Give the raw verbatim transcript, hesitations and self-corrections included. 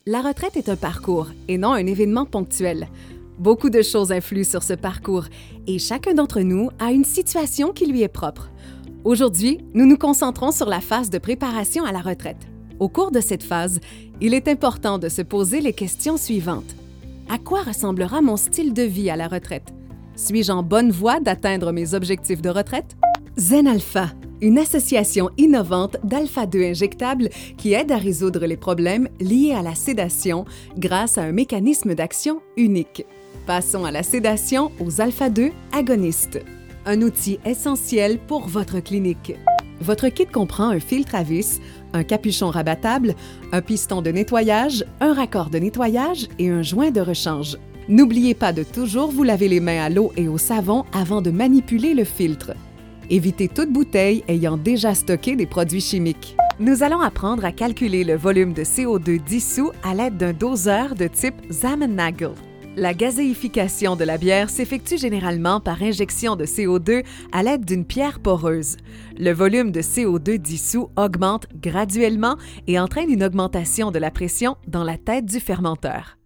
La retraite est un parcours et non un événement ponctuel. Beaucoup de choses influent sur ce parcours et chacun d'entre nous a une situation qui lui est propre. Aujourd'hui, nous nous concentrons sur la phase de préparation à la retraite. Au cours de cette phase, il est important de se poser les questions suivantes. À quoi ressemblera mon style de vie à la retraite? Suis-je en bonne voie d'atteindre mes objectifs de retraite? Zen Alpha, une association innovante d'alpha deux injectables qui aide à résoudre les problèmes liés à la sédation grâce à un mécanisme d'action unique. Passons à la sédation aux alpha deux agonistes. Un outil essentiel pour votre clinique. Votre kit comprend un filtre à vis, un capuchon rabattable, un piston de nettoyage, un raccord de nettoyage et un joint de rechange. N'oubliez pas de toujours vous laver les mains à l'eau et au savon avant de manipuler le filtre. Évitez toute bouteille ayant déjà stocké des produits chimiques. Nous allons apprendre à calculer le volume de C O deux dissous à l'aide d'un doseur de type Zammernagel. La gazéification de la bière s'effectue généralement par injection de C O deux à l'aide d'une pierre poreuse. Le volume de C O deux dissous augmente graduellement et entraîne une augmentation de la pression dans la tête du fermenteur.